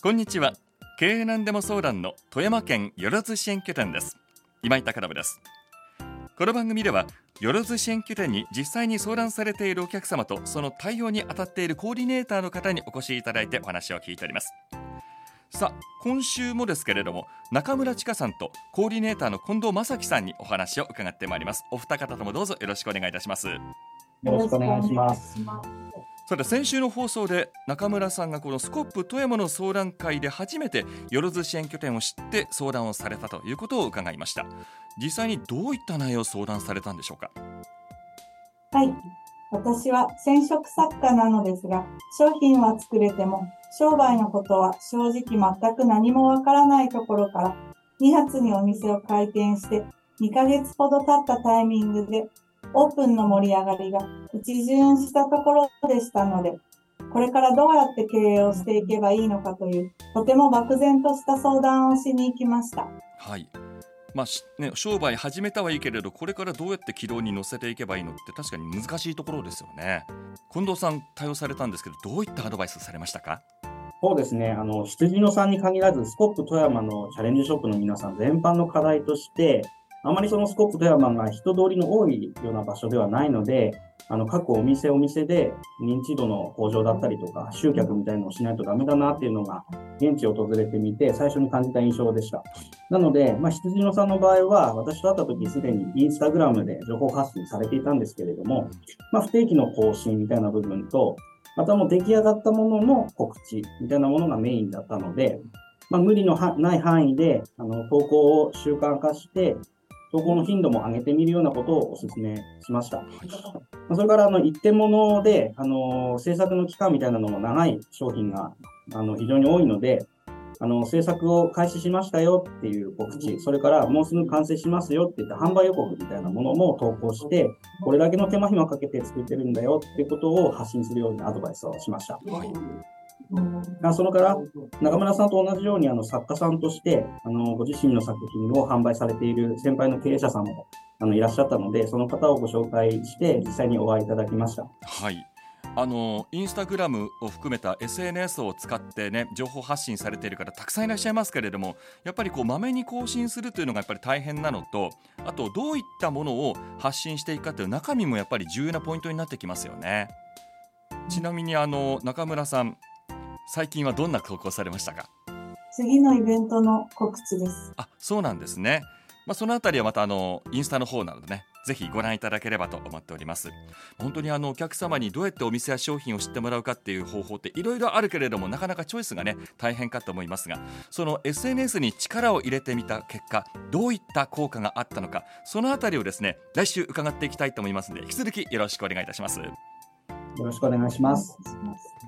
こんにちは。経営なんでも相談の富山県よろず支援拠点です。今井隆信です。この番組ではよろず支援拠点に実際に相談されているお客様とその対応に当たっているコーディネーターの方にお越しいただいてお話を聞いております。さあ、今週もですけれども、中村千佳さんとコーディネーターの近藤正樹さんにお話を伺ってまいります。お二方ともどうぞよろしくお願いいたします。 よろしくお願いします。 さて、先週の放送で中村さんがこのスコップ富山の相談会で初めてよろず支援拠点を知って相談をされたということを伺いました。実際にどういった内容を相談されたんでしょうか？ はい、私は染色作家なのですが、商品は作れても商売のことは正直全く何もわからないところから2月にお店を開店して2ヶ月ほど経ったタイミングでオープンの盛り上がりが一巡したところでしたので、これからどうやって経営をしていけばいいのかというとても漠然とした相談をしに行きました。 はい、商売始めたはいいけれど、これからどうやって軌道に乗せていけばいいのって確かに難しいところですよね。近藤さん対応されたんですけど、どういったアドバイスされましたか？ そうですね。羊野さんに限らず、スコップ富山のチャレンジショップの皆さん全般の課題として、あまりそのスコップ富山が人通りの多いような場所ではないので、各お店で認知度の向上だったりとか、集客みたいなのをしないとダメだなっていうのが、現地を訪れてみて最初に感じた印象でした。なので、羊野さんの場合は、私と会った時すでにインスタグラムで情報発信されていたんですけれども、不定期の更新みたいな部分と、またもう出来上がったものの告知みたいなものがメインだったので、無理のない範囲で投稿を習慣化して、投稿の頻度も上げてみるようなことをお勧めしました。それから一点物で制作の期間みたいなのも長い商品が非常に多いので、制作を開始しましたよっていう告知、それからもうすぐ完成しますよっていった販売予告みたいなものも投稿して、これだけの手間暇かけて作ってるんだよっていうことを発信するようなアドバイスをしました。それから中村さんと同じように作家さんとしてご自身の作品を販売されている先輩の経営者さんもいらっしゃったので、その方をご紹介して実際にお会いいただきました。 はい、インスタグラムを含めた SNS を使ってね、情報発信されている方たくさんいらっしゃいますけれども、やっぱりまめに更新するというのがやっぱり大変なのと、あとどういったものを発信していくかという中身もやっぱり重要なポイントになってきますよね。ちなみに中村さん、最近はどんな投稿されましたか？ 次のイベントの告知です。 そうなんですね。そのあたりはまたインスタの方なのでね、ぜひご覧いただければと思っております。本当にお客様にどうやってお店や商品を知ってもらうかっていう方法っていろいろあるけれども、なかなかチョイスがね大変かと思いますが、その SNS に力を入れてみた結果、どういった効果があったのか、そのあたりをですね来週伺っていきたいと思いますので、引き続きよろしくお願いいたします。 よろしくお願いします。